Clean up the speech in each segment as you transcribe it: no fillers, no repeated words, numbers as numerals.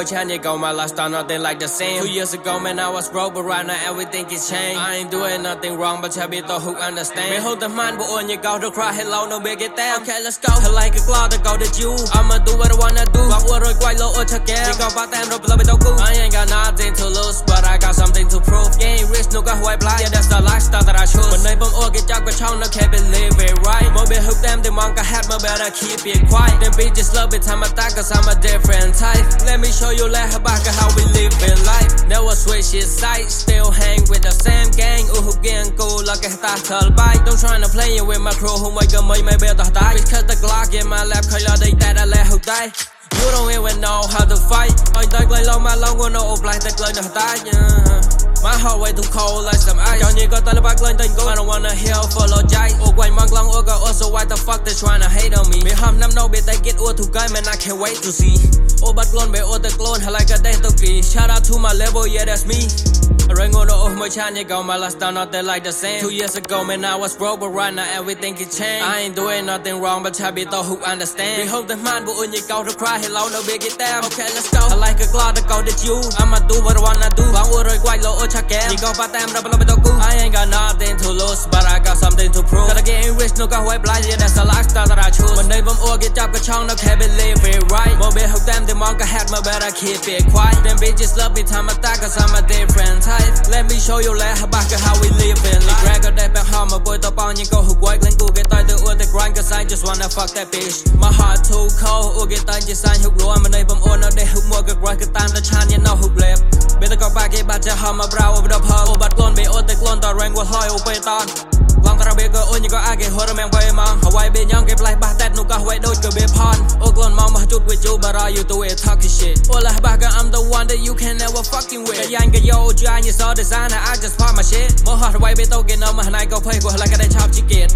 more chance ago, my lifestyle nothing like the same. 2 years ago, man, I was broke, but right now everything is changed. I ain't doing nothing wrong, but tell me those who understand. Man, hold the mind, but on you go to cry, hello, no big get down. Okay, let's go. Like a cloud to go to you. I'ma do what I wanna do. Walk with a quite low or check out. You gon' them, don't love it, don't go. I ain't got nothing to lose, but I got something to prove. Ain't rich, no got white blind. Yeah, that's the lifestyle that I choose. When they bum or get job, but y'all no can't believe it, right? More be hook them, they want to have, but better keep it quiet. Them bitches love it, time I thought, cause I'm a different type. Let me show you like how we live in life. Never switch his sides, still hang with the same gang. Ooh, who getting cool like a tell bite. Don't tryna play it with my crew, who make a may be the die. Because the Glock in my lap, cause they that I let who die. You don't even know how to fight. I think like long my long one no black that like the die. My heart way too cold like some ice. Y'all niggas tell about going go. I don't wanna hear follow jai. Oh, quay mong long or go also why the fuck they tryna hate on me. Me hum nam no bit they get or to guy man I can't wait to see. Oh but clone be or the clone like a day to be. Shout out to my level, yeah that's me. Ring on the oh my chance ago, my lifestyle nothing like the same. 2 years ago, man, I was broke, but right now everything can change. I ain't doing nothing wrong, but tell me those who understand. We hope the mind, but when you go to cry, hello, no big get down. Okay, let's go. I like a cloud to go to you. I'ma do what I wanna do. I would quite low or check out. You go by them, double up go. I ain't got nothing to lose, but I got something to prove. Cause I get rich, no got white blind, yeah, that's the lifestyle that I choose. When they bum or get job, but y'all no can't believe it, right? More be hook them, they want to have, but better keep it quiet. Them bitches love me, time I thought, cause I'm a different type. Let me show you like how we live in life. Grab a day back home, my boy top on you go who work lên get tới từ the grind cause I just wanna fuck that bitch. My heart too cold, get tới chỉ sai hụt lúa mà đây bấm ôn ở đây hụt mua cái grind cái tam ta chan you know hụt lẹp. Bây giờ có ba cái bắt cho hầm mà brow over the pub. Bắt clone bị ôn tới clone tao rank của hoi over ton. Long tao biết cái ôn như có ai cái hồi mang về mang. Hawaii bên nhau cái play bắt tết nu có Hawaii đôi cái bê pon. Oh clone mong mà chút with you but all you do is talking shit. Oh là ba cái I'm the one that you can never fucking with. Cái anh cái yo cho anh như so designer I just pop my shit. More hard Hawaii bên tao cái nó mà này có play của là cái đây chop chị get.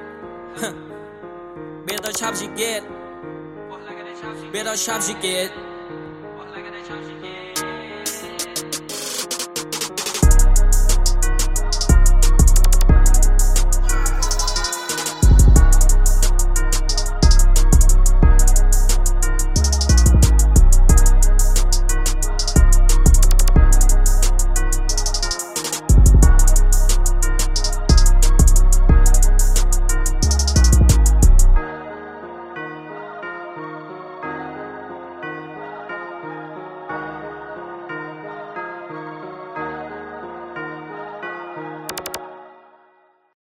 Bên tao chop chị get. Bên tao chop chị get.